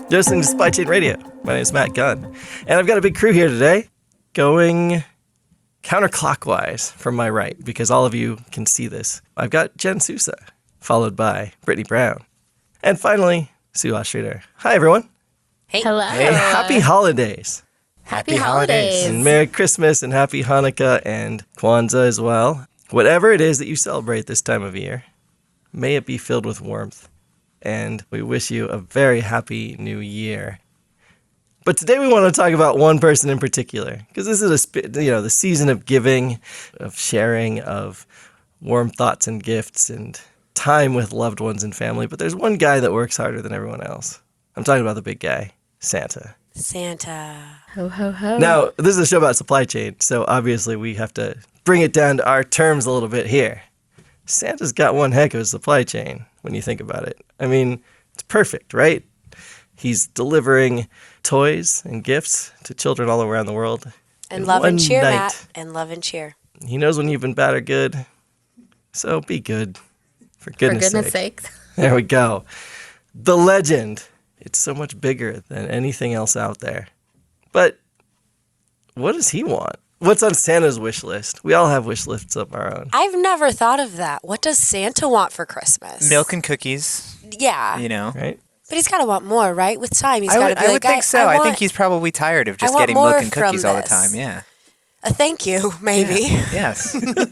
You're listening to Supply Chain Radio. My name is Matt Gunn, and I've got a big crew here today going counterclockwise from my right because all of you can see this. I've got Jen Sousa, followed by Brittany Brown, and finally, Sue Ostrader. Hi, everyone. Hey. Hello. And happy holidays. Happy holidays. And Merry Christmas and Happy Hanukkah and Kwanzaa as well. Whatever it is that you celebrate this time of year, may it be filled with warmth. And we wish you a very happy new year. But today we want to talk about one person in particular, because this is the season of giving, of sharing, of warm thoughts and gifts and time with loved ones and family. But there's one guy that works harder than everyone else. I'm talking about the big guy, Santa. Santa. Ho, ho, ho. Now, this is a show about supply chain, so obviously we have to bring it down to our terms a little bit here. Santa's got one heck of a supply chain when you think about it. I mean, it's perfect, right? He's delivering toys and gifts to children all around the world. And in love and one cheer, night. Matt. And love and cheer. He knows when you've been bad or good, so be good. For goodness sake. There we go. The legend. It's so much bigger than anything else out there. But what does he want? What's on Santa's wish list? We all have wish lists of our own. I've never thought of that. What does Santa want for Christmas? Milk and cookies, Yeah. Right? But he's got to want more, right? With time, he's got to be I like, would think so. I think he's probably tired of just want getting more milk and from cookies all the this. time. Yeah. a thank you, maybe. Yes.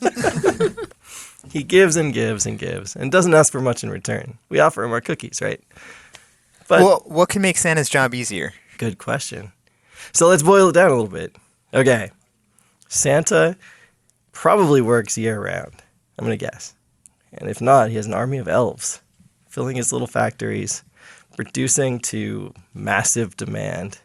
He gives and gives and gives and doesn't ask for much in return. We offer him our cookies, right? But Well, what can make Santa's job easier? good question. So let's boil it down a little bit. Okay. Santa probably works year round. I'm going to guess. And if not, he has an army of elves filling his little factories, producing to massive demand.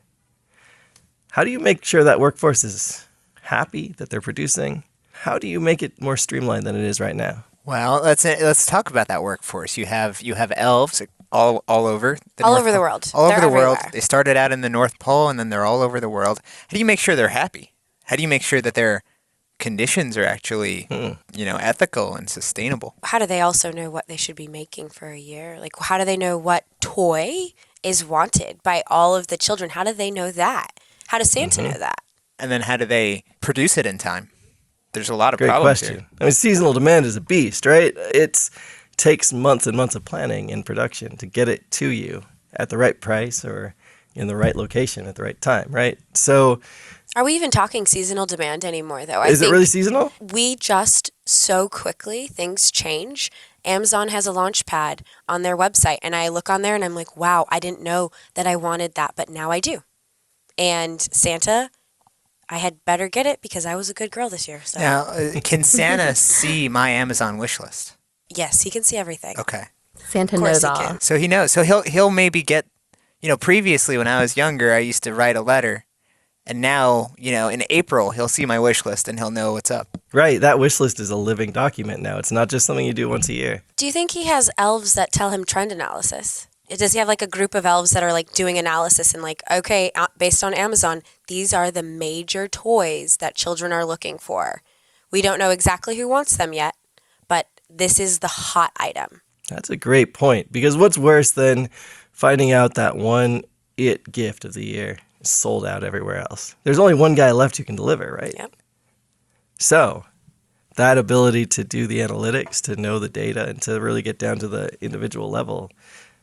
How do you make sure that workforce is happy that they're producing? How do you make it more streamlined than it is right now? Well, let's talk about that workforce. You have elves all over the All North over the Pole- world. All over They're the world. everywhere. They started out in the North Pole and then they're all over the world. How do you make sure they're happy? How do you make sure that their conditions are actually, ethical and sustainable? How do they also know what they should be making for a year? Like, how do they know what toy is wanted by all of the children? How do they know that? How does Santa know that? And then how do they produce it in time? There's a lot of Great problems question. here. I mean, seasonal demand is a beast, right? It takes months and months of planning and production to get it to you at the right price or in the right location at the right time, right? So Are we even talking seasonal demand anymore, though? is it really seasonal? We just so quickly, things change. Amazon has a launch pad on their website, and I look on there and I'm like, wow, I didn't know that I wanted that, but now I do. And Santa, I had better get it because I was a good girl this year. So Now, can Santa see my Amazon wish list? yes, he can see everything. Okay. Santa Of course knows he all. can. So he knows. So he'll maybe get, previously when I was younger, I used to write a letter. And now, in April, he'll see my wish list and he'll know what's up. Right. That wish list is a living document now. It's not just something you do once a year. Do you think he has elves that tell him trend analysis? Does he have like a group of elves that are like doing analysis and like, okay, based on Amazon, these are the major toys that children are looking for. We don't know exactly who wants them yet, but this is the hot item. That's a great point because what's worse than finding out that one gift of the year is sold out everywhere else? There's only one guy left who can deliver, right? Yep. So that ability to do the analytics, to know the data, and to really get down to the individual level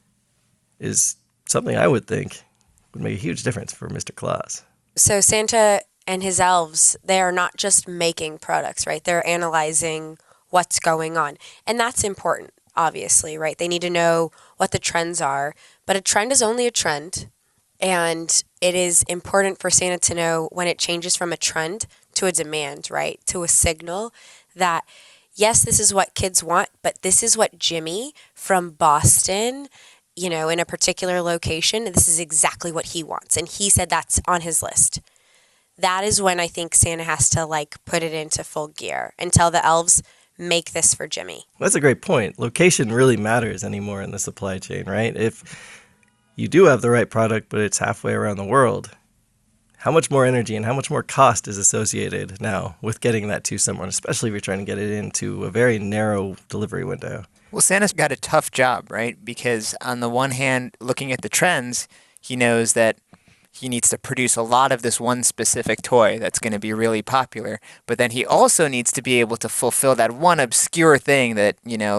is something I would think would make a huge difference for Mr. Claus. So Santa and his elves, they are not just making products, right? They're analyzing what's going on. And that's important, obviously, right? They need to know what the trends are. But a trend is only a trend. And it is important for Santa to know when it changes from a trend to a demand, right? To a signal that, yes, this is what kids want, but this is what Jimmy from Boston, in a particular location, this is exactly what he wants. And he said that's on his list. That is when I think Santa has to put it into full gear and tell the elves, make this for Jimmy. That's a great point. Location really matters anymore in the supply chain, right? If you do have the right product, but it's halfway around the world, how much more energy and how much more cost is associated now with getting that to someone, especially if you're trying to get it into a very narrow delivery window? Well, Santa's got a tough job, right? Because on the one hand, looking at the trends, He knows that he needs to produce a lot of this one specific toy that's going to be really popular, but then he also needs to be able to fulfill that one obscure thing that,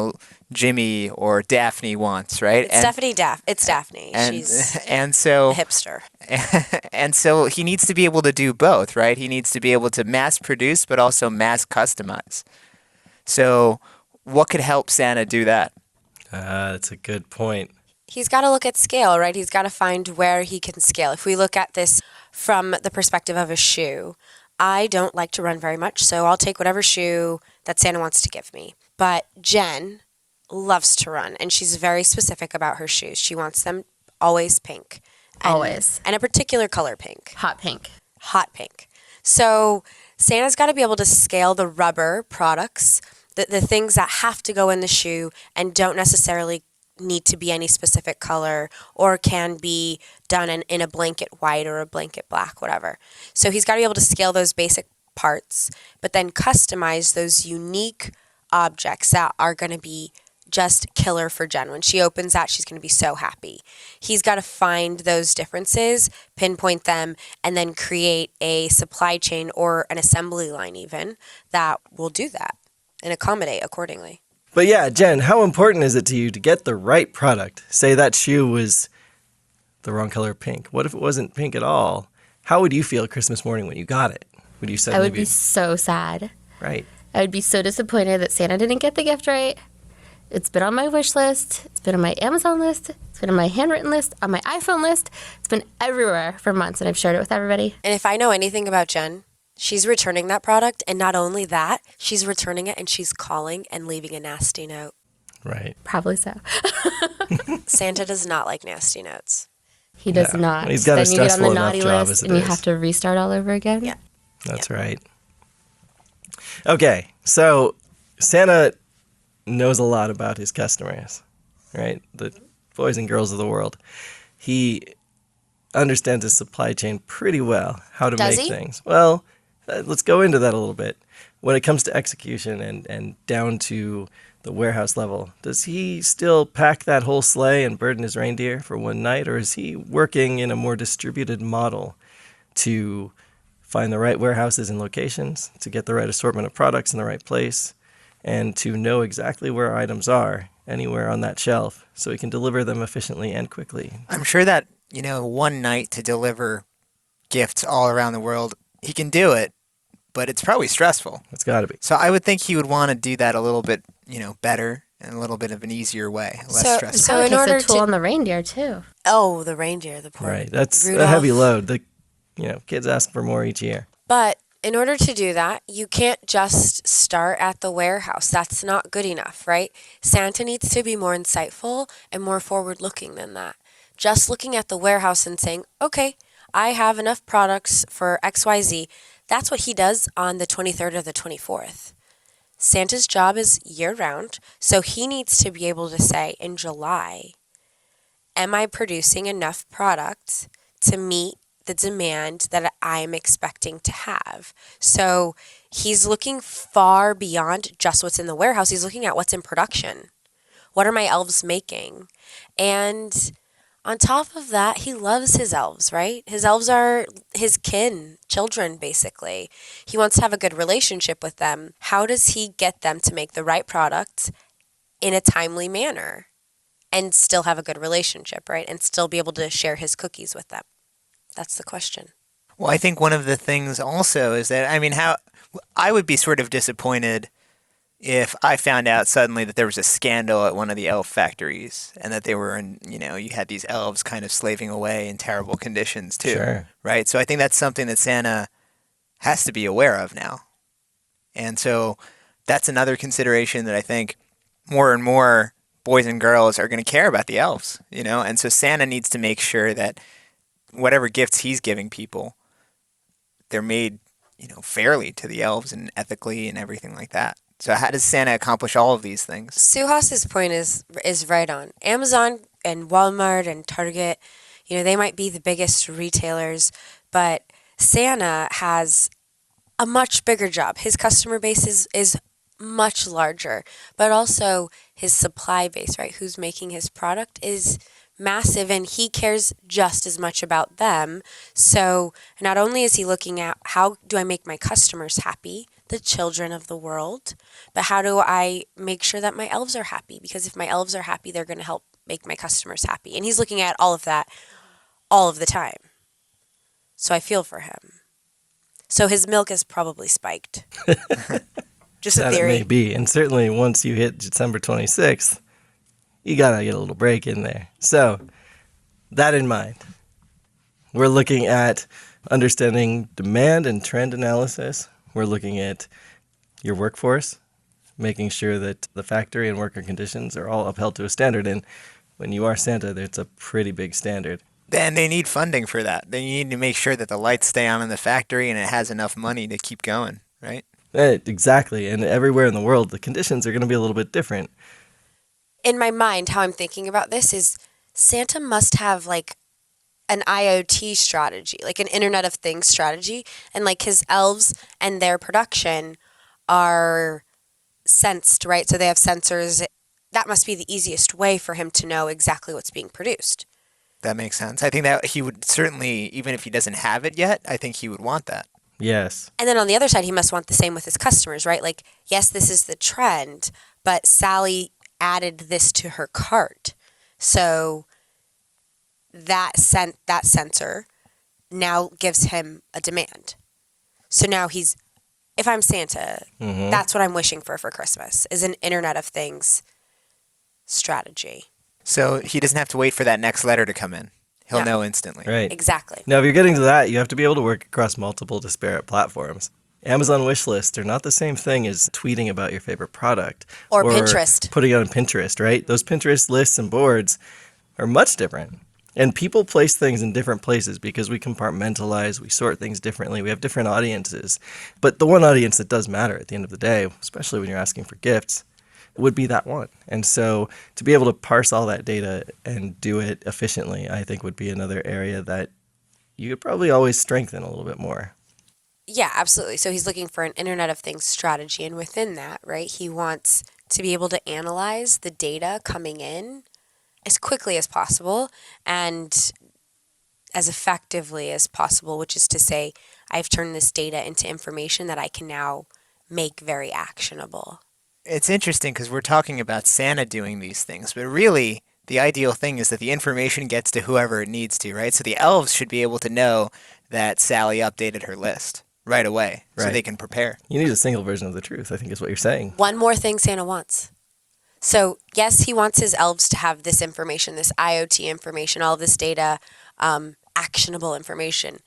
Jimmy or Daphne wants, right? It's Daphne. She's and so a hipster. and so he needs to be able to do both, right? He needs to be able to mass produce but also mass customize. So what could help Santa do that? That's a good point. He's got to look at scale, right? He's got to find where he can scale. If we look at this from the perspective of a shoe, I don't like to run very much, so I'll take whatever shoe that Santa wants to give me. But Jen loves to run, and she's very specific about her shoes. She wants them always pink. Always. And a particular color pink. Hot pink. Hot pink. So Santa's got to be able to scale the rubber products, the things that have to go in the shoe and don't necessarily need to be any specific color or can be done in a blanket white or a blanket black, whatever. So he's got to be able to scale those basic parts, but then customize those unique objects that are going to be just killer for Jen. When she opens that, she's going to be so happy. He's got to find those differences, pinpoint them, and then create a supply chain or an assembly line even that will do that and accommodate accordingly. But yeah, Jen, how important is it to you to get the right product? Say that shoe was the wrong color pink. What if it wasn't pink at all? How would you feel Christmas morning when you got it? Would you I suddenly would be so sad. right? I would be so disappointed that Santa didn't get the gift right. It's been on my wish list. It's been on my Amazon list. It's been on my handwritten list, on my iPhone list. It's been everywhere for months, and I've shared it with everybody. And if I know anything about Jen, she's returning that product, and not only that, she's returning it and she's calling and leaving a nasty note. Right. Probably so. Santa does not like nasty notes. He does No. not. He's got a then you get on stressful the enough naughty job list, as it and you is. have to restart all over again. Yeah. That's right. Okay, so Santa knows a lot about his customers, right? The boys and girls of the world. He understands his supply chain pretty well, how to Does make he? things. Well, let's go into that a little bit. When it comes to execution and down to the warehouse level, does he still pack that whole sleigh and burden his reindeer for one night, or is he working in a more distributed model to find the right warehouses and locations, to get the right assortment of products in the right place, and to know exactly where items are anywhere on that shelf so he can deliver them efficiently and quickly? I'm sure that, one night to deliver gifts all around the world, he can do it, but it's probably stressful. It's got to be. So I would think he would want to do that a little bit, better and a little bit of an easier way, less stressful. So Probably in takes order a toll to- on the reindeer, too. Oh, the reindeer, the poor Right. That's a Rudolph. heavy load. Kids ask for more each year. But in order to do that, you can't just start at the warehouse. That's not good enough, right? Santa needs to be more insightful and more forward-looking than that. Just looking at the warehouse and saying, okay, I have enough products for XYZ. That's what he does on the 23rd or the 24th. Santa's job is year-round, so he needs to be able to say in July, am I producing enough product to meet the demand that I'm expecting to have? So he's looking far beyond just what's in the warehouse. He's looking at what's in production. What are my elves making? And on top of that, he loves his elves, right? His elves are his children, basically. He wants to have a good relationship with them. How does he get them to make the right product in a timely manner and still have a good relationship, right? And still be able to share his cookies with them? That's the question. Well, I think one of the things also is that, how I would be sort of disappointed if I found out suddenly that there was a scandal at one of the elf factories and that they were you had these elves kind of slaving away in terrible conditions too. Sure. Right? So I think that's something that Santa has to be aware of now. And so that's another consideration that I think more and more boys and girls are going to care about the elves, and so Santa needs to make sure that whatever gifts he's giving people, they're made, fairly to the elves and ethically and everything like that. So how does Santa accomplish all of these things? Suhas's point is right on. Amazon and Walmart and Target, they might be the biggest retailers, but Santa has a much bigger job. His customer base is much larger, but also his supply base, right? Who's making his product is massive, and he cares just as much about them. So not only is he looking at how do I make my customers happy, the children of the world, but how do I make sure that my elves are happy? Because if my elves are happy, they're going to help make my customers happy. And he's looking at all of that all of the time. So I feel for him. So his milk is probably spiked. Just a That it theory. may be. And certainly once you hit December 26th, you got to get a little break in there. So, that in mind, we're looking at understanding demand and trend analysis. We're looking at your workforce, making sure that the factory and worker conditions are all upheld to a standard. And when you are Santa, it's a pretty big standard. And they need funding for that. They need to make sure that the lights stay on in the factory and it has enough money to keep going, right? Exactly. And everywhere in the world, the conditions are going to be a little bit different. In my mind, how I'm thinking about this is Santa must have like an IoT strategy, like an Internet of Things strategy. And like his elves and their production are sensed, right? So they have sensors. That must be the easiest way for him to know exactly what's being produced. That makes sense. I think that he would certainly, even if he doesn't have it yet, I think he would want that. Yes. And then on the other side, he must want the same with his customers, right? Like, yes, this is the trend, but Sally added this to her cart. So that sensor now gives him a demand. So now if I'm Santa, that's what I'm wishing for Christmas, is an Internet of Things strategy. So he doesn't have to wait for that next letter to come in. He'll No. know instantly. Right. Exactly. Now, if you're getting to that, you have to be able to work across multiple disparate platforms. Amazon wish lists are not the same thing as tweeting about your favorite product. Or Pinterest. Putting it on Pinterest, right? Those Pinterest lists and boards are much different. And people place things in different places because we compartmentalize, we sort things differently, we have different audiences. But the one audience that does matter at the end of the day, especially when you're asking for gifts, would be that one. And so to be able to parse all that data and do it efficiently, I think would be another area that you could probably always strengthen a little bit more. Yeah, absolutely. So he's looking for an Internet of Things strategy. And within that, right, he wants to be able to analyze the data coming in as quickly as possible and as effectively as possible, which is to say, I've turned this data into information that I can now make very actionable. It's interesting because we're talking about Santa doing these things, but really the ideal thing is that the information gets to whoever it needs to, right? So the elves should be able to know that Sally updated her list right away so Right. they can prepare. You need a single version of the truth, I think is what you're saying. One more thing Santa wants. So, yes, he wants his elves to have this information, this IoT information, all of this data, actionable information.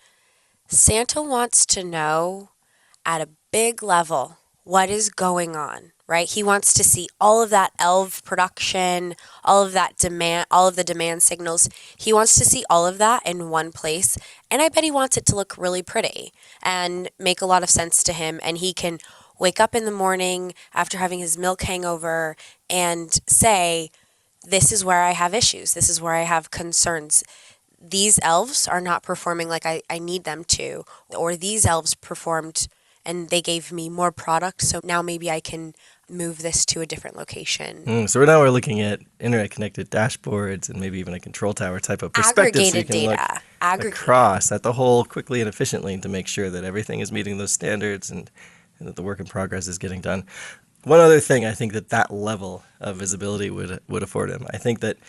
Santa wants to know at a big level what is going on, right? He wants to see all of that elf production, all of that demand, all of the demand signals. He wants to see all of that in one place. And I bet he wants it to look really pretty and make a lot of sense to him. And he can wake up in the morning after having his milk hangover and say, this is where I have issues. This is where I have concerns. These elves are not performing like I need them to, or these elves performed and they gave me more product. So now maybe I can move this to a different location. So now we're looking at internet-connected dashboards and maybe even a control tower type of perspective, so you Aggregated can look data. Aggregate. across at the whole quickly and efficiently to make sure that everything is meeting those standards and that the work in progress is getting done. One other thing I think that level of visibility would afford him. I think that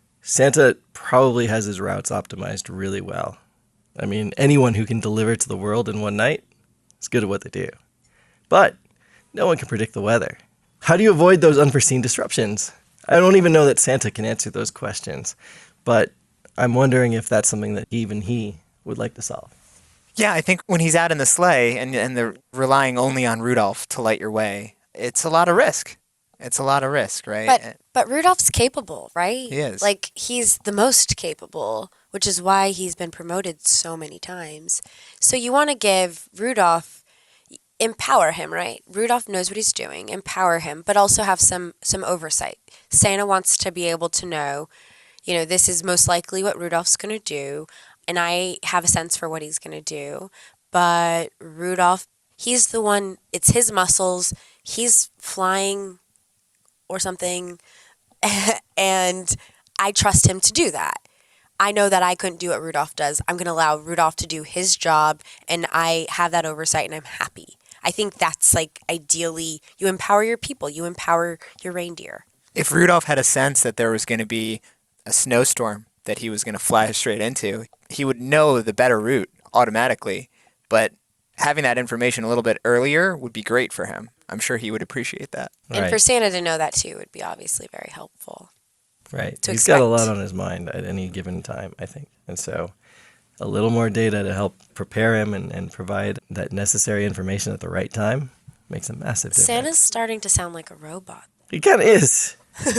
Santa probably has his routes optimized really well. I mean, anyone who can deliver to the world in one night is good at what they do. But no one can predict the weather. How do you avoid those unforeseen disruptions? I don't even know that Santa can answer those questions, but I'm wondering if that's something that even he would like to solve. Yeah, I think when he's out in the sleigh and they're relying only on Rudolph to light your way, it's a lot of risk. It's a lot of risk, right? But Rudolph's capable, right? He is. Like, he's the most capable, which is why he's been promoted so many times. So you want to give Rudolph, empower him, right? Rudolph knows what he's doing, empower him, but also have some oversight. Santa wants to be able to know, this is most likely what Rudolph's going to do, and I have a sense for what he's going to do. But Rudolph, he's the one, it's his muscles, he's flying or something, and I trust him to do that. I know that I couldn't do what Rudolph does. I'm going to allow Rudolph to do his job, and I have that oversight, and I'm happy. I think that's like ideally, you empower your people, you empower your reindeer. If Rudolph had a sense that there was going to be a snowstorm that he was going to fly straight into, he would know the better route automatically. But having that information a little bit earlier would be great for him. I'm sure he would appreciate that. And Right. for Santa to know that too would be obviously very helpful. Right. to He's got a expect. lot on his mind at any given time, I think. And so a little more data to help prepare him and provide that necessary information at the right time makes a massive difference. Santa's starting to sound like a robot. He kind of is. At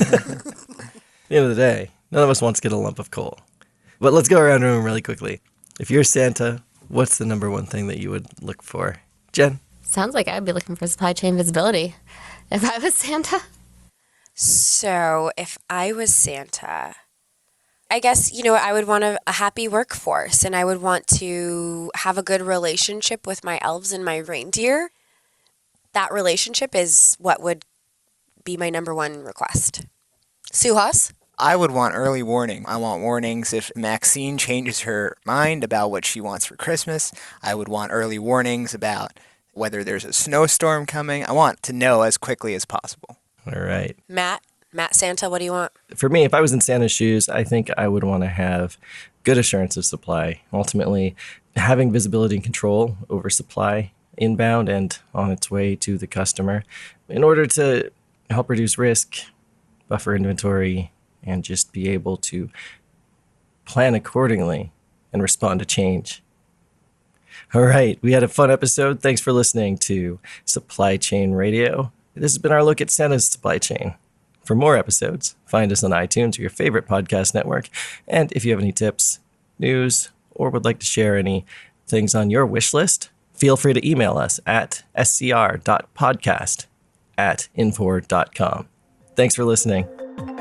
the end of the day, none of us wants to get a lump of coal. But let's go around the room really quickly. If you're Santa, what's the number one thing that you would look for? Jen? Sounds like I'd be looking for supply chain visibility if I was Santa. So if I was Santa, I guess, I would want a happy workforce, and I would want to have a good relationship with my elves and my reindeer. That relationship is what would be my number one request. Suhas? I would want early warning. I want warnings if Maxine changes her mind about what she wants for Christmas. I would want early warnings about whether there's a snowstorm coming. I want to know as quickly as possible. All right. Matt Santa, what do you want? For me, if I was in Santa's shoes, I think I would want to have good assurance of supply. Ultimately, having visibility and control over supply inbound and on its way to the customer in order to help reduce risk, buffer inventory, and just be able to plan accordingly and respond to change. All right, we had a fun episode. Thanks for listening to Supply Chain Radio. This has been our look at Santa's supply chain. For more episodes, find us on iTunes or your favorite podcast network. And if you have any tips, news, or would like to share any things on your wish list, feel free to email us at scr.podcast@infor.com. Thanks for listening.